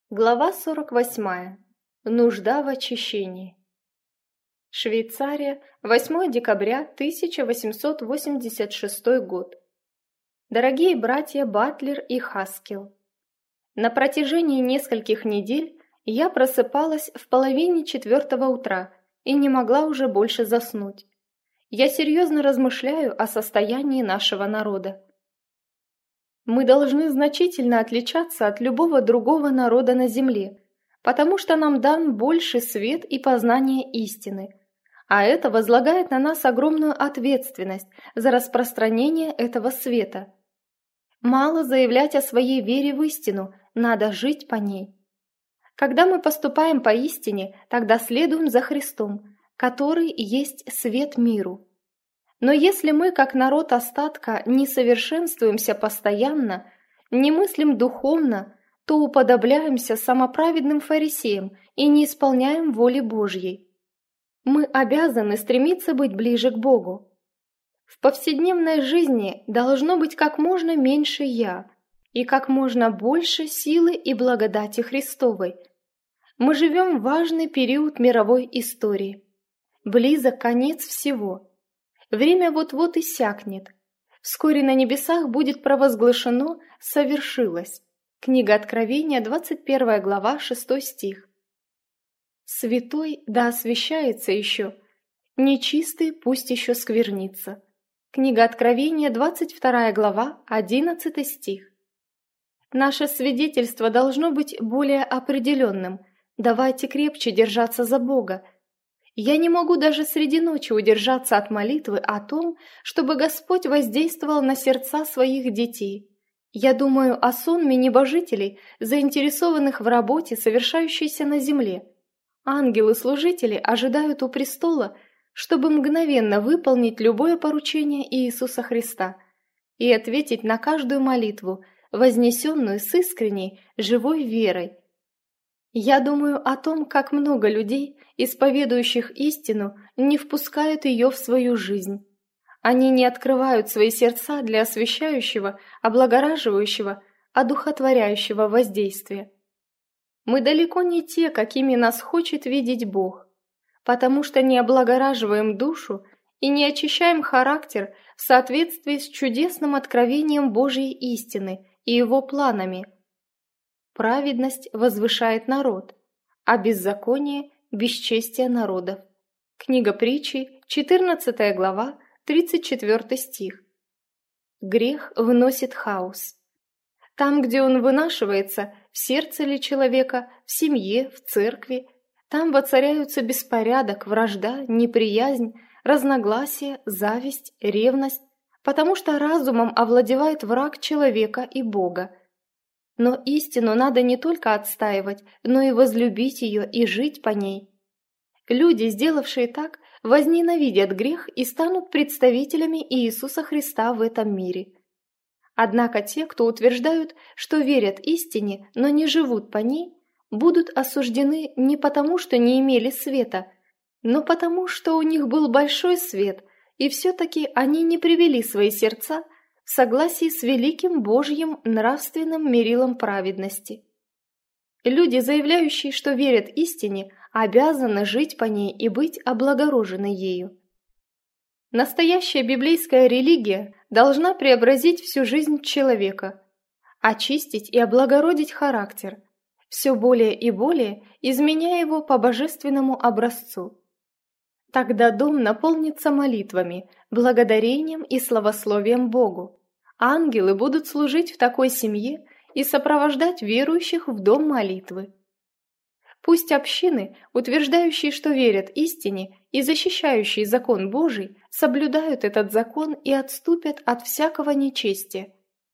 Глава 48. Нужда в очищении. Швейцария, 8 декабря 1886 год. Дорогие братья Батлер и Хаскел, на протяжении нескольких недель я просыпалась в половине 4 утра и не могла уже больше заснуть. Я серьезно размышляю о состоянии нашего народа. Мы должны значительно отличаться от любого другого народа на земле, потому что нам дан больше свет и познание истины, а это возлагает на нас огромную ответственность за распространение этого света. Мало заявлять о своей вере в истину, надо жить по ней. Когда мы поступаем по истине, тогда следуем за Христом, который есть свет миру. Но если мы, как народ остатка, не совершенствуемся постоянно, не мыслим духовно, то уподобляемся самоправедным фарисеям и не исполняем воли Божьей. Мы обязаны стремиться быть ближе к Богу. В повседневной жизни должно быть как можно меньше «я» и как можно больше силы и благодати Христовой. Мы живем в важный период мировой истории. Близок конец всего. Время вот-вот иссякнет. Вскоре на небесах будет провозглашено «совершилось». Книга Откровения, 21 глава, 6 стих. Святой да освящается еще, нечистый пусть еще сквернится. Книга Откровения, 22 глава, 11 стих. Наше свидетельство должно быть более определенным. Давайте крепче держаться за Бога. Я не могу даже среди ночи удержаться от молитвы о том, чтобы Господь воздействовал на сердца своих детей. Я думаю о сонме небожителей, заинтересованных в работе, совершающейся на земле. Ангелы-служители ожидают у престола, чтобы мгновенно выполнить любое поручение Иисуса Христа и ответить на каждую молитву, вознесенную с искренней, живой верой. Я думаю о том, как много людей, исповедующих истину, не впускают ее в свою жизнь. Они не открывают свои сердца для освящающего, облагораживающего, одухотворяющего воздействия. Мы далеко не те, какими нас хочет видеть Бог, потому что не облагораживаем душу и не очищаем характер в соответствии с чудесным откровением Божьей истины и Его планами. Праведность возвышает народ, а беззаконие – бесчестие народов. Книга Притчи, 14 глава, 34 стих. Грех вносит хаос. Там, где он вынашивается, в сердце ли человека, в семье, в церкви, там воцаряются беспорядок, вражда, неприязнь, разногласия, зависть, ревность, потому что разумом овладевает враг человека и Бога. Но истину надо не только отстаивать, но и возлюбить ее и жить по ней. Люди, сделавшие так, возненавидят грех и станут представителями Иисуса Христа в этом мире. Однако те, кто утверждают, что верят истине, но не живут по ней, будут осуждены не потому, что не имели света, но потому, что у них был большой свет, и все-таки они не привели свои сердца в согласии с великим Божьим нравственным мерилом праведности. Люди, заявляющие, что верят истине, обязаны жить по ней и быть облагорожены ею. Настоящая библейская религия должна преобразить всю жизнь человека, очистить и облагородить характер, все более и более изменяя его по божественному образцу. Тогда дом наполнится молитвами, благодарением и славословием Богу. Ангелы будут служить в такой семье и сопровождать верующих в дом молитвы. Пусть общины, утверждающие, что верят истине и защищающие закон Божий, соблюдают этот закон и отступят от всякого нечестия.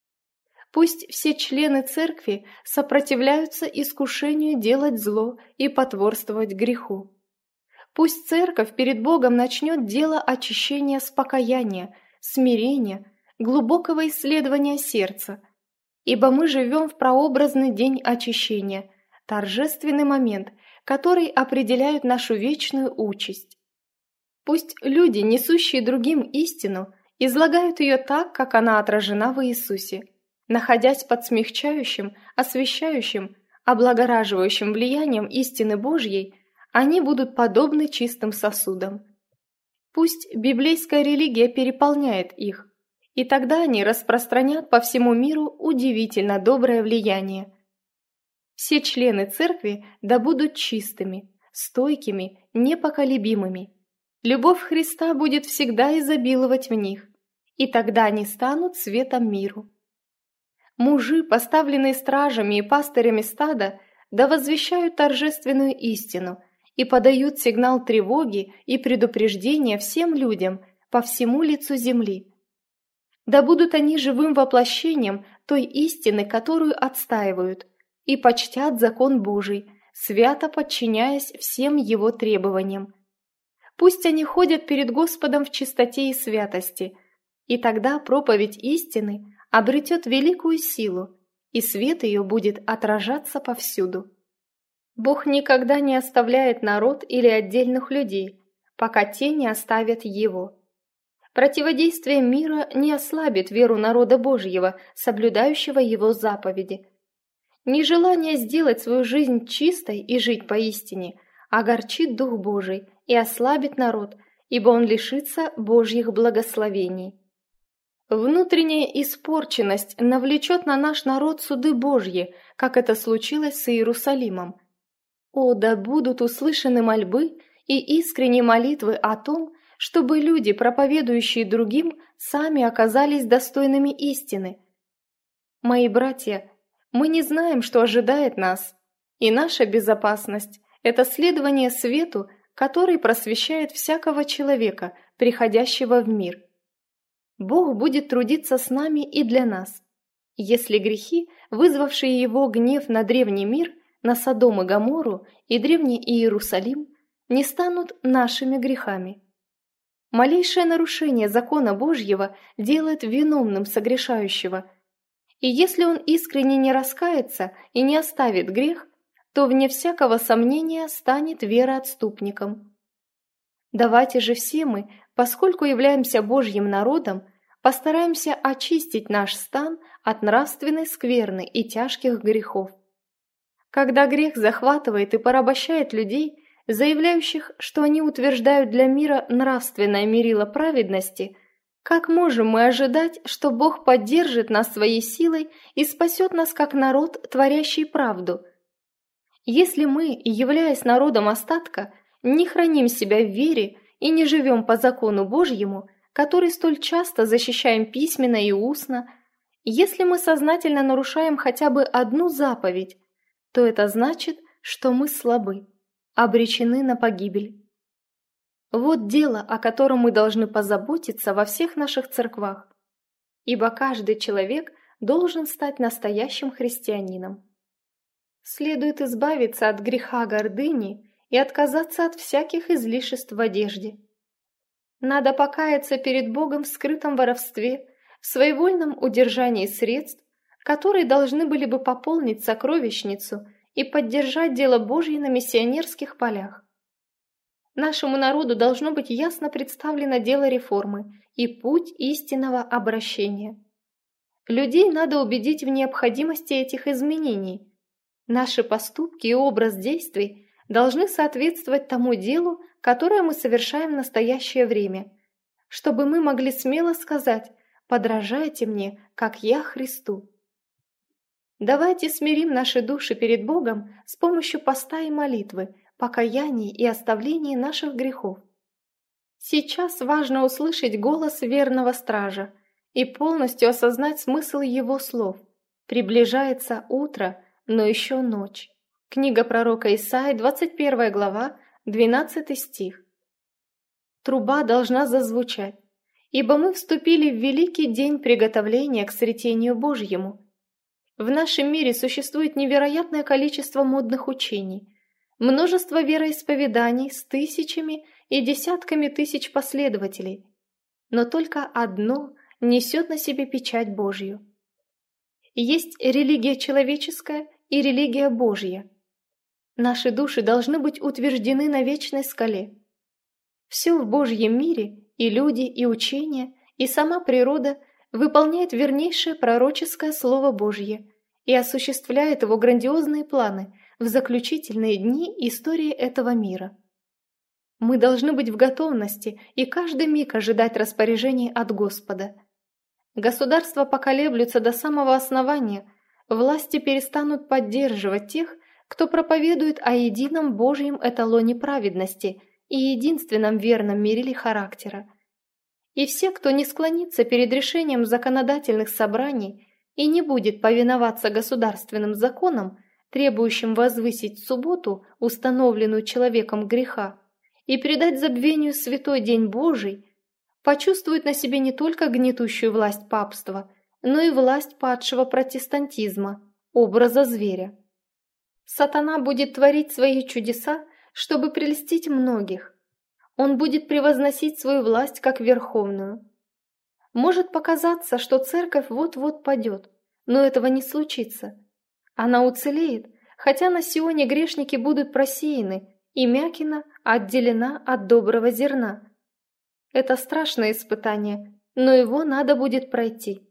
Пусть все члены церкви сопротивляются искушению делать зло и потворствовать греху. Пусть церковь перед Богом начнет дело очищения с покаяния, смирения, глубокого исследования сердца, ибо мы живем в прообразный день очищения, торжественный момент, который определяет нашу вечную участь. Пусть люди, несущие другим истину, излагают ее так, как она отражена в Иисусе, находясь под смягчающим, освящающим, облагораживающим влиянием истины Божьей, они будут подобны чистым сосудам. Пусть библейская религия переполняет их, и тогда они распространят по всему миру удивительно доброе влияние. Все члены церкви да будут чистыми, стойкими, непоколебимыми. Любовь Христа будет всегда изобиловать в них, и тогда они станут светом миру. Мужи, поставленные стражами и пастырями стада, да возвещают торжественную истину и подают сигнал тревоги и предупреждения всем людям по всему лицу земли. Да будут они живым воплощением той истины, которую отстаивают, и почтят закон Божий, свято подчиняясь всем его требованиям. Пусть они ходят перед Господом в чистоте и святости, и тогда проповедь истины обретет великую силу, и свет ее будет отражаться повсюду. Бог никогда не оставляет народ или отдельных людей, пока те не оставят его. Противодействие мира не ослабит веру народа Божьего, соблюдающего его заповеди. Нежелание сделать свою жизнь чистой и жить поистине огорчит Дух Божий и ослабит народ, ибо он лишится Божьих благословений. Внутренняя испорченность навлечет на наш народ суды Божьи, как это случилось с Иерусалимом. О, да будут услышаны мольбы и искренние молитвы о том, чтобы люди, проповедующие другим, сами оказались достойными истины. Мои братья, мы не знаем, что ожидает нас, и наша безопасность – это следование свету, который просвещает всякого человека, приходящего в мир. Бог будет трудиться с нами и для нас. Если грехи, вызвавшие его гнев на древний мир, на Содом и Гоморру и древний Иерусалим, не станут нашими грехами. Малейшее нарушение закона Божьего делает виновным согрешающего, и если он искренне не раскается и не оставит грех, то вне всякого сомнения станет вероотступником. Давайте же все мы, поскольку являемся Божьим народом, постараемся очистить наш стан от нравственной скверны и тяжких грехов. Когда грех захватывает и порабощает людей, заявляющих, что они утверждают для мира нравственное мерило праведности, как можем мы ожидать, что Бог поддержит нас своей силой и спасет нас как народ, творящий правду? Если мы, являясь народом остатка, не храним себя в вере и не живем по закону Божьему, который столь часто защищаем письменно и устно, если мы сознательно нарушаем хотя бы одну заповедь, то это значит, что мы слабы, обречены на погибель. Вот дело, о котором мы должны позаботиться во всех наших церквах, ибо каждый человек должен стать настоящим христианином. Следует избавиться от греха гордыни и отказаться от всяких излишеств в одежде. Надо покаяться перед Богом в скрытом воровстве, в своевольном удержании средств, которые должны были бы пополнить сокровищницу и поддержать дело Божье на миссионерских полях. Нашему народу должно быть ясно представлено дело реформы и путь истинного обращения. Людей надо убедить в необходимости этих изменений. Наши поступки и образ действий должны соответствовать тому делу, которое мы совершаем в настоящее время, чтобы мы могли смело сказать: «Подражайте мне, как я Христу». Давайте смирим наши души перед Богом с помощью поста и молитвы, покаяния и оставления наших грехов. Сейчас важно услышать голос верного стража и полностью осознать смысл его слов. Приближается утро, но еще ночь. Книга пророка Исаии, 21 глава, 12 стих. Труба должна зазвучать, ибо мы вступили в великий день приготовления к сретению Божьему. В нашем мире существует невероятное количество модных учений, множество вероисповеданий с тысячами и десятками тысяч последователей, но только одно несет на себе печать Божью. Есть религия человеческая и религия Божья. Наши души должны быть утверждены на вечной скале. Все в Божьем мире, и люди, и учения, и сама природа выполняет вернейшее пророческое Слово Божье, и осуществляет его грандиозные планы в заключительные дни истории этого мира. Мы должны быть в готовности и каждый миг ожидать распоряжений от Господа. Государства поколеблются до самого основания, власти перестанут поддерживать тех, кто проповедует о едином Божьем эталоне праведности и единственном верном мериле характера. И все, кто не склонится перед решением законодательных собраний и не будет повиноваться государственным законам, требующим возвысить субботу, установленную человеком греха, и предать забвению святой день Божий, почувствует на себе не только гнетущую власть папства, но и власть падшего протестантизма, образа зверя. Сатана будет творить свои чудеса, чтобы прельстить многих. Он будет превозносить свою власть как верховную. Может показаться, что церковь вот-вот падет, но этого не случится. Она уцелеет, хотя на Сионе грешники будут просеяны, и Мякина отделена от доброго зерна. Это страшное испытание, но его надо будет пройти.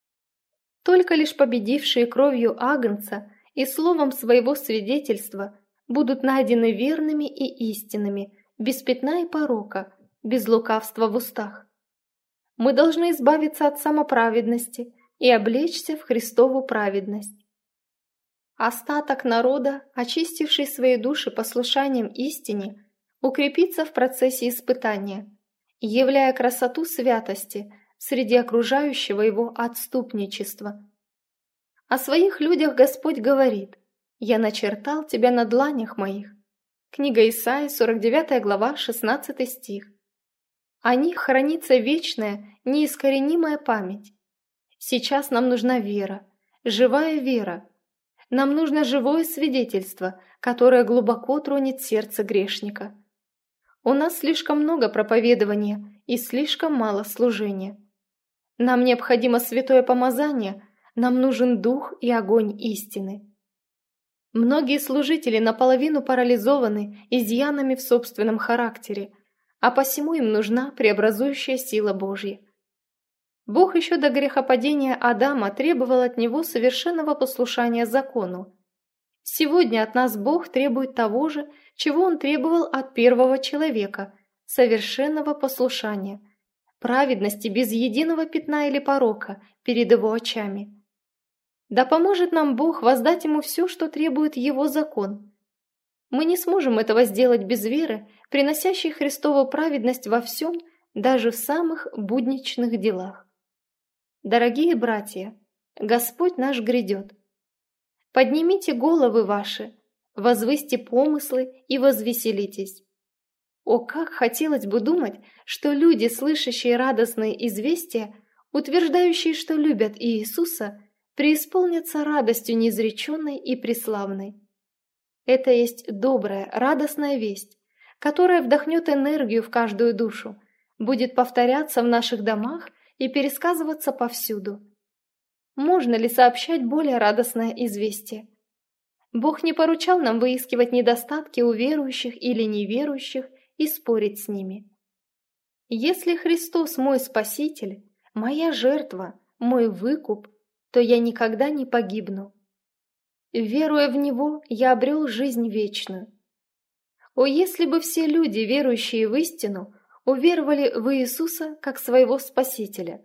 Только лишь победившие кровью Агнца и словом своего свидетельства будут найдены верными и истинными, без пятна и порока, без лукавства в устах. Мы должны избавиться от самоправедности и облечься в Христову праведность. Остаток народа, очистивший свои души послушанием истине, укрепится в процессе испытания, являя красоту святости среди окружающего его отступничества. О своих людях Господь говорит: «Я начертал тебя на дланях моих». Книга Исаии, 49 глава, 16 стих. О них хранится вечная, неискоренимая память. Сейчас нам нужна вера, живая вера. Нам нужно живое свидетельство, которое глубоко тронет сердце грешника. У нас слишком много проповедования и слишком мало служения. Нам необходимо святое помазание, нам нужен дух и огонь истины. Многие служители наполовину парализованы изъянами в собственном характере, а посему им нужна преобразующая сила Божья. Бог еще до грехопадения Адама требовал от него совершенного послушания закону. Сегодня от нас Бог требует того же, чего Он требовал от первого человека – совершенного послушания, праведности без единого пятна или порока перед Его очами. Да поможет нам Бог воздать Ему все, что требует Его закон. Мы не сможем этого сделать без веры, приносящей Христову праведность во всем, даже в самых будничных делах. Дорогие братья, Господь наш грядет. Поднимите головы ваши, возвысьте помыслы и возвеселитесь. О, как хотелось бы думать, что люди, слышащие радостные известия, утверждающие, что любят Иисуса, преисполнятся радостью неизреченной и преславной. Это есть добрая, радостная весть, которая вдохнет энергию в каждую душу, будет повторяться в наших домах и пересказываться повсюду. Можно ли сообщать более радостное известие? Бог не поручал нам выискивать недостатки у верующих или неверующих и спорить с ними. Если Христос мой Спаситель, моя жертва, мой выкуп, то я никогда не погибну. Веруя в Него, я обрел жизнь вечную. О, если бы все люди, верующие в истину, уверовали в Иисуса как своего Спасителя!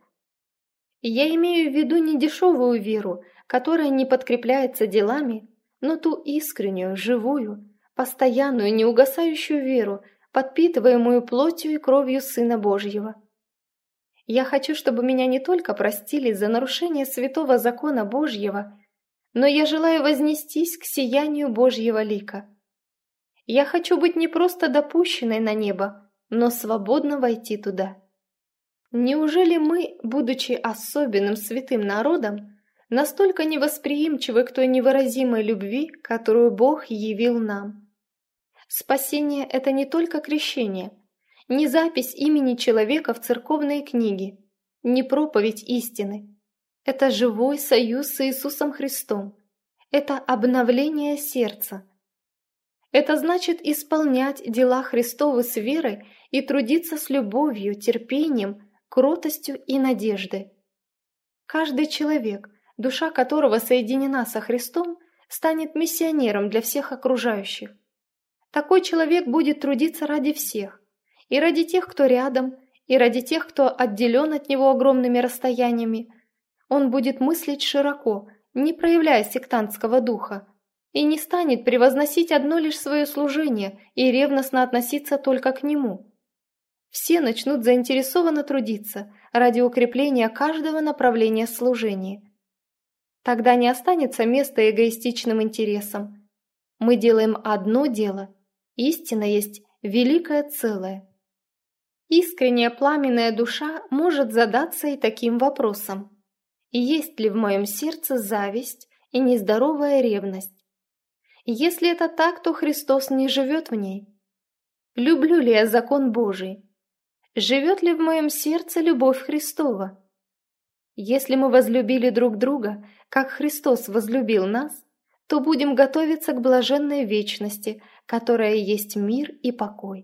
Я имею в виду не дешевую веру, которая не подкрепляется делами, но ту искреннюю, живую, постоянную, неугасающую веру, подпитываемую плотью и кровью Сына Божьего. Я хочу, чтобы меня не только простили за нарушение святого закона Божьего, но я желаю вознестись к сиянию Божьего лика. Я хочу быть не просто допущенной на небо, но свободно войти туда. Неужели мы, будучи особенным святым народом, настолько невосприимчивы к той невыразимой любви, которую Бог явил нам? Спасение – это не только крещение, не запись имени человека в церковные книги, не проповедь истины. Это живой союз с Иисусом Христом. Это обновление сердца. Это значит исполнять дела Христовы с верой и трудиться с любовью, терпением, кротостью и надеждой. Каждый человек душа которого соединена со Христом, станет миссионером для всех окружающих. Такой человек будет трудиться ради всех, и ради тех, кто рядом, и ради тех, кто отделен от него огромными расстояниями. Он будет мыслить широко, не проявляя сектантского духа, и не станет превозносить одно лишь свое служение и ревностно относиться только к нему. Все начнут заинтересованно трудиться ради укрепления каждого направления служения. Тогда не останется места эгоистичным интересам. Мы делаем одно дело, истина есть великое целое. Искренняя пламенная душа может задаться и таким вопросом: есть ли в моем сердце зависть и нездоровая ревность? Если это так, то Христос не живет в ней. Люблю ли я закон Божий? Живет ли в моем сердце любовь Христова? Если мы возлюбили друг друга, как Христос возлюбил нас, то будем готовиться к блаженной вечности, которая есть мир и покой.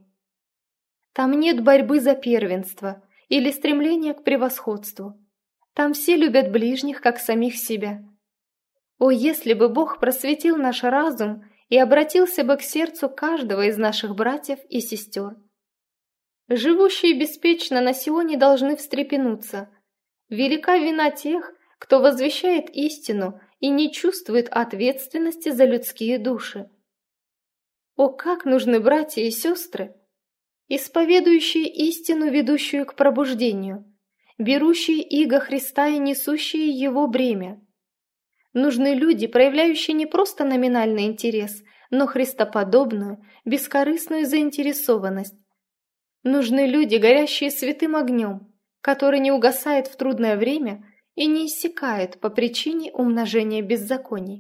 Там нет борьбы за первенство или стремления к превосходству. Там все любят ближних, как самих себя. О, если бы Бог просветил наш разум и обратился бы к сердцу каждого из наших братьев и сестер. Живущие беспечно на Сионе должны встрепенуться. Велика вина тех, кто возвещает истину и не чувствует ответственности за людские души. О, как нужны братья и сестры, исповедующие истину, ведущую к пробуждению, берущие иго Христа и несущие его бремя. Нужны люди, проявляющие не просто номинальный интерес, но христоподобную, бескорыстную заинтересованность. Нужны люди, горящие святым огнем, который не угасает в трудное время и не иссякает по причине умножения беззаконий.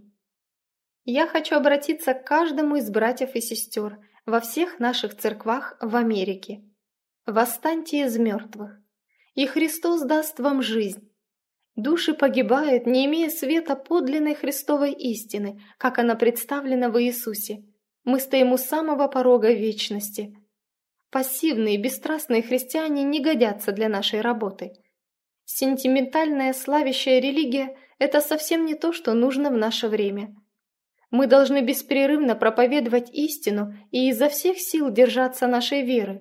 Я хочу обратиться к каждому из братьев и сестер во всех наших церквах в Америке. Восстаньте из мертвых, и Христос даст вам жизнь. Души погибают, не имея света подлинной Христовой истины, как она представлена в Иисусе. Мы стоим у самого порога вечности. Пассивные, бесстрастные христиане не годятся для нашей работы. Сентиментальная, славящая религия – это совсем не то, что нужно в наше время. Мы должны беспрерывно проповедовать истину и изо всех сил держаться нашей веры.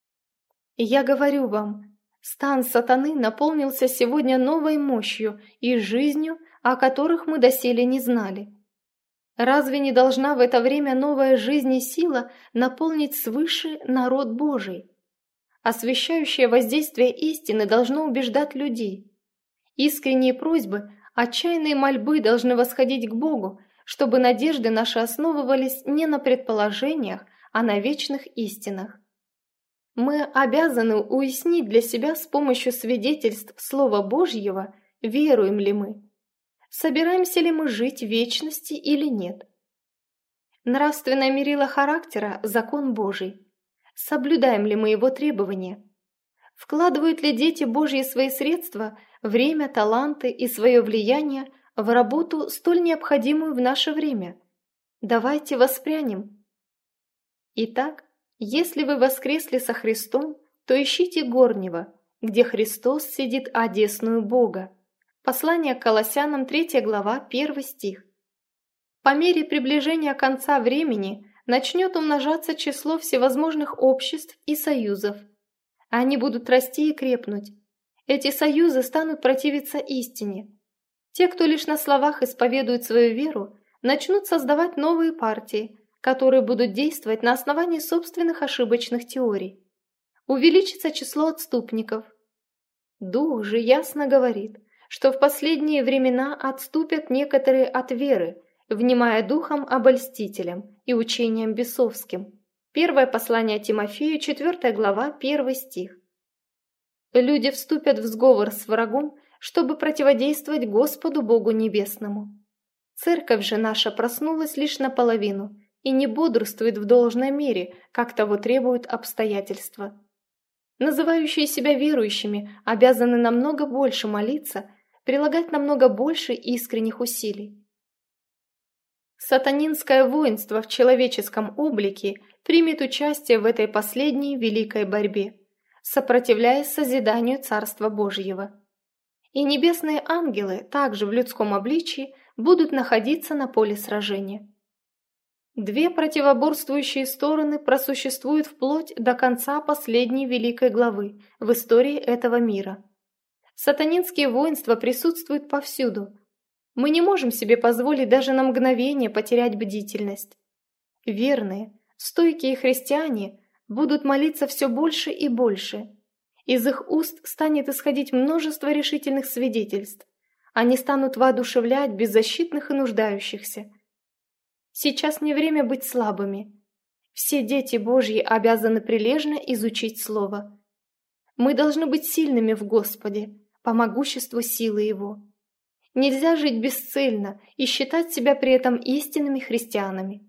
И я говорю вам, стан сатаны наполнился сегодня новой мощью и жизнью, о которых мы доселе не знали. Разве не должна в это время новая жизнь и сила наполнить свыше народ Божий? Освящающее воздействие истины должно убеждать людей. Искренние просьбы, отчаянные мольбы должны восходить к Богу, чтобы надежды наши основывались не на предположениях, а на вечных истинах. Мы обязаны уяснить для себя с помощью свидетельств Слова Божьего, веруем ли мы, собираемся ли мы жить в вечности или нет. Нравственное мерило характера – закон Божий. Соблюдаем ли мы его требования? Вкладывают ли дети Божьи свои средства, время, таланты и свое влияние в работу, столь необходимую в наше время? Давайте воспрянем. Итак, если вы воскресли со Христом, то ищите горнего, где Христос сидит одесную Бога. Послание к Колоссянам, 3 глава, 1 стих. По мере приближения конца времени начнет умножаться число всевозможных обществ и союзов. Они будут расти и крепнуть. Эти союзы станут противиться истине. Те, кто лишь на словах исповедует свою веру, начнут создавать новые партии, которые будут действовать на основании собственных ошибочных теорий. Увеличится число отступников. Дух же ясно говорит, что в последние времена отступят некоторые от веры, внимая духом-обольстителям и учением бесовским. Первое послание Тимофею, 4 глава, 1 стих. Люди вступят в сговор с врагом, чтобы противодействовать Господу Богу Небесному. Церковь же наша проснулась лишь наполовину и не бодрствует в должной мере, как того требуют обстоятельства. Называющие себя верующими обязаны намного больше молиться, прилагать намного больше искренних усилий. Сатанинское воинство в человеческом облике примет участие в этой последней великой борьбе, сопротивляясь созиданию Царства Божьего. и небесные ангелы, также в людском обличии, будут находиться на поле сражения. Две противоборствующие стороны просуществуют вплоть до конца последней великой главы в истории этого мира. Сатанинские воинства присутствуют повсюду. Мы не можем себе позволить даже на мгновение потерять бдительность. Верные, стойкие христиане будут молиться все больше и больше. Из их уст станет исходить множество решительных свидетельств. Они станут воодушевлять беззащитных и нуждающихся. Сейчас не время быть слабыми. Все дети Божьи обязаны прилежно изучить Слово. Мы должны быть сильными в Господе, по могуществу силы Его. Нельзя жить бесцельно и считать себя при этом истинными христианами.